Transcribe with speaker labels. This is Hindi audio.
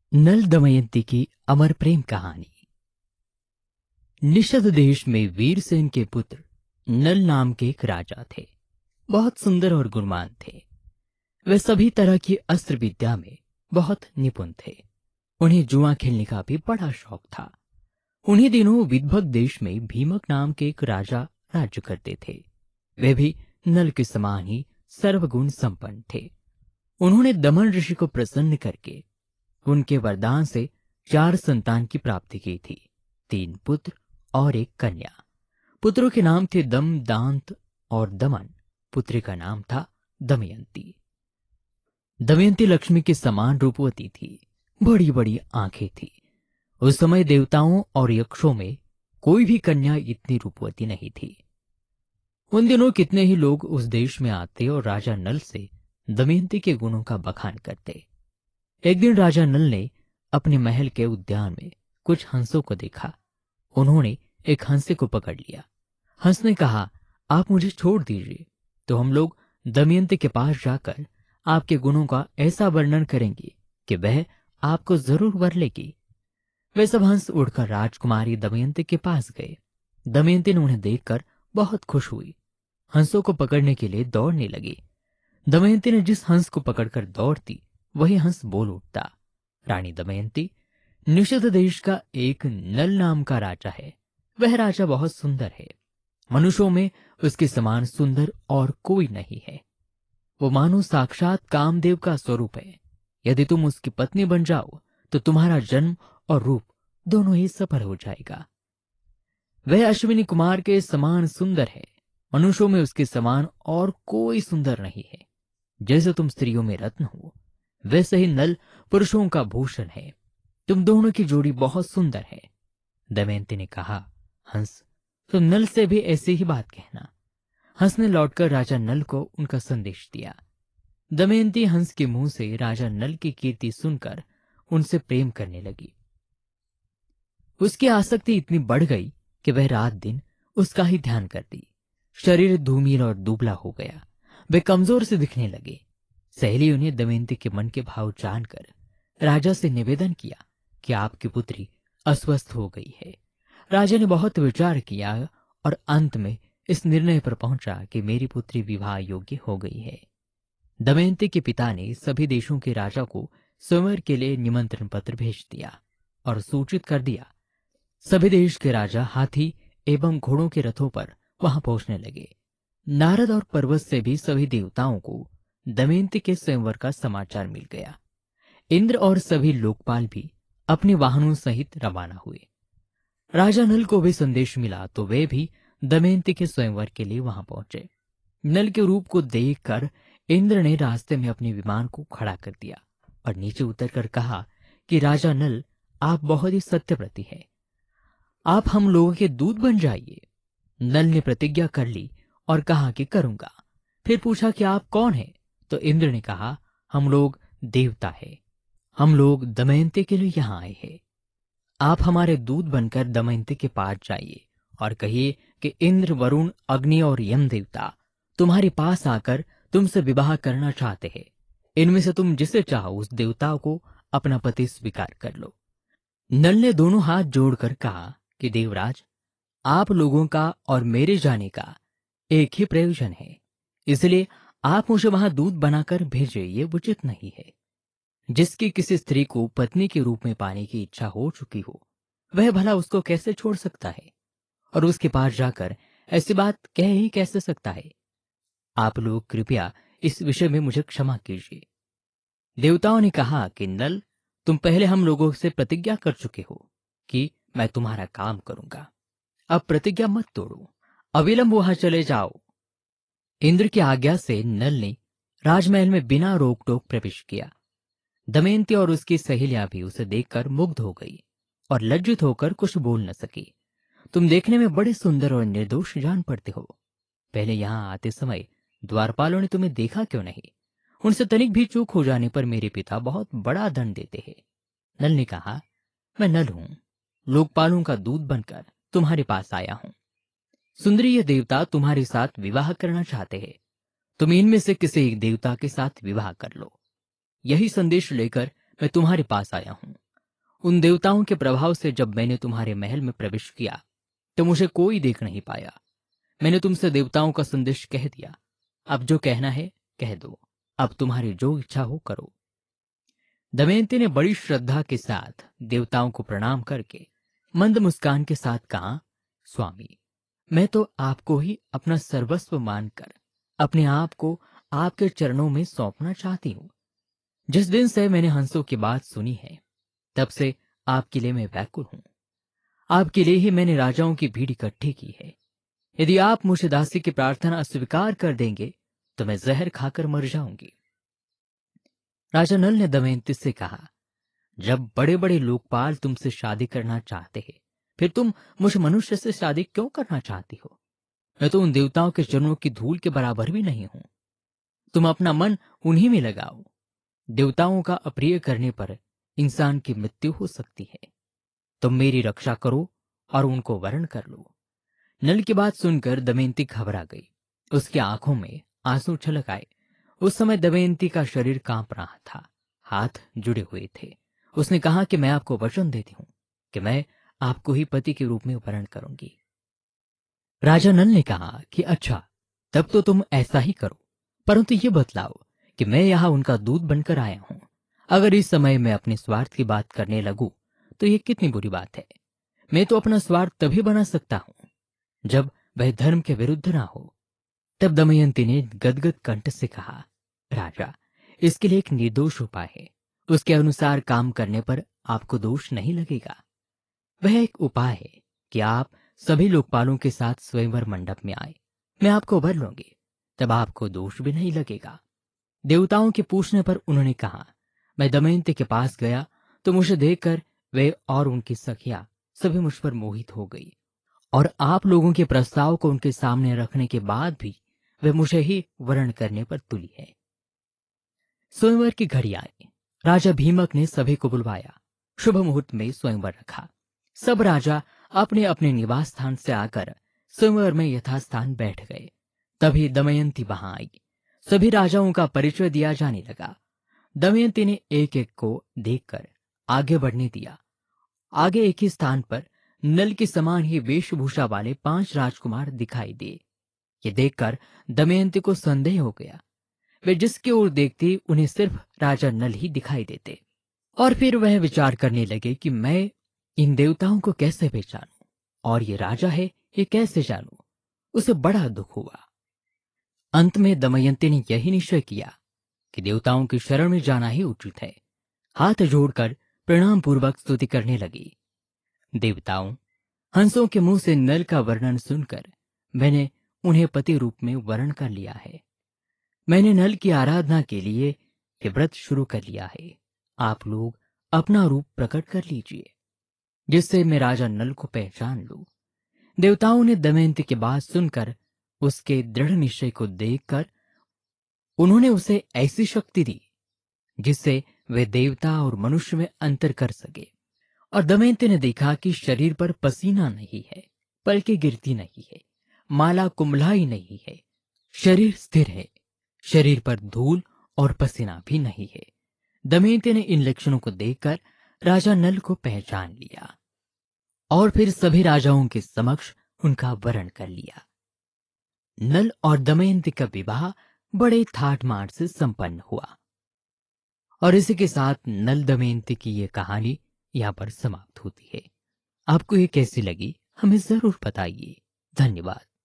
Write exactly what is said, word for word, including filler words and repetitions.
Speaker 1: नल दमयंती की अमर प्रेम कहानी। निषद देश में वीरसेन के पुत्र नल नाम के एक राजा थे। बहुत सुंदर और गुणवान थे। वे सभी तरह की अस्त्र विद्या में बहुत निपुण थे। उन्हें जुआ खेलने का भी बड़ा शौक था। उन्हीं दिनों विदभग देश में भीमक नाम के एक राजा राज्य करते थे। वे भी नल के समान ही सर्वगुण संपन्न थे। उन्होंने दमन ऋषि को प्रसन्न करके उनके वरदान से चार संतान की प्राप्ति की थी, तीन पुत्र और एक कन्या। पुत्रों के नाम थे दम, दांत और दमन। पुत्री का नाम था दमयंती। दमयंती लक्ष्मी के समान रूपवती थी। बड़ी बड़ी आंखें थी। उस समय देवताओं और यक्षों में कोई भी कन्या इतनी रूपवती नहीं थी। उन दिनों कितने ही लोग उस देश में आते और राजा नल से दमयंती के गुणों का बखान करते। एक दिन राजा नल ने अपने महल के उद्यान में कुछ हंसों को देखा। उन्होंने एक हंसे को पकड़ लिया। हंस ने कहा, आप मुझे छोड़ दीजिए तो हम लोग दमयंती के पास जाकर आपके गुणों का ऐसा वर्णन करेंगे कि वह आपको जरूर वर लेगी। वे सब हंस उड़कर राजकुमारी दमयंती के पास गए। दमयंती ने उन्हें देखकर बहुत खुश हुई। हंसों को पकड़ने के लिए दौड़ने लगी। दमयंती ने जिस हंस को पकड़कर दौड़ती वही हंस बोल उठता, रानी दमयंती, निषद देश का एक नल नाम का राजा है। वह राजा बहुत सुंदर है। मनुष्यों में उसके समान सुंदर और कोई नहीं है। वो मानो साक्षात कामदेव का स्वरूप है। यदि तुम उसकी पत्नी बन जाओ तो तुम्हारा जन्म और रूप दोनों ही सफल हो जाएगा। वह अश्विनी कुमार के समान सुंदर है। मनुष्यों में उसके समान और कोई सुंदर नहीं है। जैसे तुम स्त्रियों में रत्न हो, वैसे ही नल पुरुषों का भूषण है। तुम दोनों की जोड़ी बहुत सुंदर है। दमयंती ने कहा, हंस, तो नल से भी ऐसी ही बात कहना। हंस ने लौटकर राजा नल को उनका संदेश दिया। दमयंती हंस के मुंह से राजा नल की कीर्ति सुनकर उनसे प्रेम करने लगी। उसकी आसक्ति इतनी बढ़ गई कि वह रात दिन उसका ही ध्यान करती। शरीर धूमिल और दुबला हो गया। वे कमजोर से दिखने लगे। सहेलियों ने दमयंती के मन के भाव जानकर राजा से निवेदन किया कि आपकी पुत्री अस्वस्थ हो गई है। राजा ने बहुत विचार किया और अंत में इस निर्णय पर पहुंचा कि मेरी पुत्री विवाह योग्य हो गई है। दमयंती के पिता ने सभी देशों के राजा को स्वयंवर के लिए निमंत्रण पत्र भेज दिया और सूचित कर दिया। सभी देश के राजा हाथी एवं घोड़ों के रथों पर वहां पहुंचने लगे। नारद और पर्वत से भी सभी देवताओं को दमयंती के स्वयंवर का समाचार मिल गया। इंद्र और सभी लोकपाल भी अपने वाहनों सहित रवाना हुए। राजा नल को भी संदेश मिला तो वे भी दमयंती के स्वयंवर के लिए वहां पहुंचे। नल के रूप को देखकर इंद्र ने रास्ते में अपने विमान को खड़ा कर दिया और नीचे उतरकर कहा कि राजा नल, आप बहुत ही सत्यव्रती हैं। आप हम लोगों के दूत बन जाइए। नल ने प्रतिज्ञा कर ली और कहा कि करूंगा। फिर पूछा कि आप कौन हैं? तो इंद्र ने कहा, हम लोग देवता हैं। हम लोग दमयंती के लिए यहाँ आए हैं। आप हमारे दूत बनकर दमयंती के पास जाइए और कहिए कि इंद्र, वरुण, अग्नि और यम देवता तुम्हारे पास आकर तुमसे विवाह करना चाहते हैं। इनमें से तुम जिसे चाहो उस देवता को अपना पति स्वीकार कर लो। नल ने दोनों हाथ जोड़कर कहा कि देवराज, आप लोगों का और मेरे जाने का एक ही प्रयोजन है, इसलिए आप मुझे वहां दूत बनाकर भेजे, ये उचित नहीं है। जिसकी किसी स्त्री को पत्नी के रूप में पाने की इच्छा हो चुकी हो, वह भला उसको कैसे छोड़ सकता है और उसके पास जाकर ऐसी बात कह ही कैसे सकता है। आप लोग कृपया इस विषय में मुझे क्षमा कीजिए। देवताओं ने कहा कि नल, तुम पहले हम लोगों से प्रतिज्ञा कर चुके हो कि मैं तुम्हारा काम करूंगा। अब प्रतिज्ञा मत तोड़ो, अविलंब वहां चले जाओ। इंद्र की आज्ञा से नल ने राजमहल में बिना रोक टोक प्रवेश किया। दमयंती और उसकी सहेलियां भी उसे देखकर मुग्ध हो गई और लज्जित होकर कुछ बोल न सकी। तुम देखने में बड़े सुंदर और निर्दोष जान पड़ते हो। पहले यहाँ आते समय द्वारपालों ने तुम्हें देखा क्यों नहीं? उनसे तनिक भी चूक हो जाने पर मेरे पिता बहुत बड़ा दंड देते हैं। नल ने कहा, मैं नल हूं, लोकपालों का दूत बनकर तुम्हारे पास आया हूं। सुंदरी ये देवता तुम्हारे साथ विवाह करना चाहते हैं। तुम इनमें से किसी एक देवता के साथ विवाह कर लो। यही संदेश लेकर मैं तुम्हारे पास आया हूं। उन देवताओं के प्रभाव से जब मैंने तुम्हारे महल में प्रवेश किया तो मुझे कोई देख नहीं पाया। मैंने तुमसे देवताओं का संदेश कह दिया। अब जो कहना है कह दो। अब तुम्हारी जो इच्छा हो करो। दमयंती ने बड़ी श्रद्धा के साथ देवताओं को प्रणाम करके मंद मुस्कान के साथ कहा, स्वामी, मैं तो आपको ही अपना सर्वस्व मानकर अपने आप को आपके चरणों में सौंपना चाहती हूं। जिस दिन से मैंने हंसों की बात सुनी है तब से आपके लिए मैं व्याकुल हूं। आपके लिए ही मैंने राजाओं की भीड़ इकट्ठी की है। यदि आप मुझे दासी की प्रार्थना अस्वीकार कर देंगे तो मैं जहर खाकर मर जाऊंगी। राजा नल ने दमयंती से कहा, जब बड़े बड़े लोकपाल तुमसे शादी करना चाहते हैं फिर तुम मुझ मनुष्य से शादी क्यों करना चाहती हो? मैं तो उन देवताओं के चरणों की धूल के बराबर भी नहीं हूं। तुम अपना मन उन्हीं में लगाओ। देवताओं का अप्रिय करने पर इंसान की मृत्यु हो सकती है। तुम मेरी रक्षा करो और उनको वरण कर लो। नल की बात सुनकर दमयंती घबरा गई। उसकी आंखों में आंसू छलक आए। उस समय दमयंती का शरीर कांप रहा था, हाथ जुड़े हुए थे। उसने कहा कि मैं आपको वचन देती हूं कि मैं आपको ही पति के रूप में वरण करूंगी। राजा नल ने कहा कि अच्छा, तब तो तुम ऐसा ही करो, परंतु ये बतलाओ कि मैं यहां उनका दूध बनकर आया हूं। अगर इस समय मैं अपने स्वार्थ की बात करने लगूं तो ये कितनी बुरी बात है। मैं तो अपना स्वार्थ तभी बना सकता हूं जब वह धर्म के विरुद्ध ना हो। तब दमयंती ने गदगद कंठ से कहा, राजा, इसके लिए एक निर्दोष उपाय है। उसके अनुसार काम करने पर आपको दोष नहीं लगेगा। वह एक उपाय है कि आप सभी लोकपालों के साथ स्वयंवर मंडप में आए। मैं आपको वर लूंगी, तब आपको दोष भी नहीं लगेगा। देवताओं के पूछने पर उन्होंने कहा, मैं दमयंती के पास गया तो मुझे देखकर वे और उनकी सखियां सभी मुझ पर मोहित हो गई, और आप लोगों के प्रस्ताव को उनके सामने रखने के बाद भी वे मुझे ही वर्ण करने पर तुली है। स्वयंवर की घड़ी आई। राजा भीमक ने सभी को बुलवाया। शुभ मुहूर्त में स्वयंवर रखा। सब राजा अपने अपने निवास स्थान से आकर स्वयंवर में यथास्थान बैठ गए। तभी दमयंती वहां आई। सभी राजाओं का परिचय दिया जाने लगा। दमयंती ने एक एक को देखकर आगे बढ़ने दिया। आगे एक ही स्थान पर नल के समान ही वेशभूषा वाले पांच राजकुमार दिखाई दिए। ये देखकर दमयंती को संदेह हो गया। वे जिसकी ओर देखती उन्हें सिर्फ राजा नल ही दिखाई देते। और फिर वह विचार करने लगे कि मैं इन देवताओं को कैसे पहचानूं और ये राजा है ये कैसे जानूं। उसे बड़ा दुख हुआ। अंत में दमयंती ने यही निश्चय किया कि देवताओं की शरण में जाना ही उचित है। हाथ जोड़कर प्रणाम पूर्वक स्तुति करने लगी। देवताओं, हंसों के मुंह से नल का वर्णन सुनकर मैंने उन्हें पति रूप में वर्ण कर लिया है। मैंने नल की आराधना के लिए ये व्रत शुरू कर लिया है। आप लोग अपना रूप प्रकट कर लीजिए जिससे मैं राजा नल को पहचान लूं। देवताओं ने दमयंती की बात सुनकर उसके दृढ़ निश्चय को देखकर उन्होंने उसे ऐसी शक्ति दी जिससे वे देवता और मनुष्य में अंतर कर सके। और दमयंती ने देखा कि शरीर पर पसीना नहीं है, पलकें गिरती नहीं है, माला कुंभलाई नहीं है, शरीर स्थिर है, शरीर पर धूल और पसीना भी नहीं है। दमयंती ने इन लक्षणों को देखकर राजा नल को पहचान लिया और फिर सभी राजाओं के समक्ष उनका वरण कर लिया। नल और दमयंती का विवाह बड़े ठाट माट से संपन्न हुआ। और इसी के साथ नल दमयंती की यह कहानी यहाँ पर समाप्त होती है। आपको ये कैसी लगी हमें जरूर बताइए। धन्यवाद।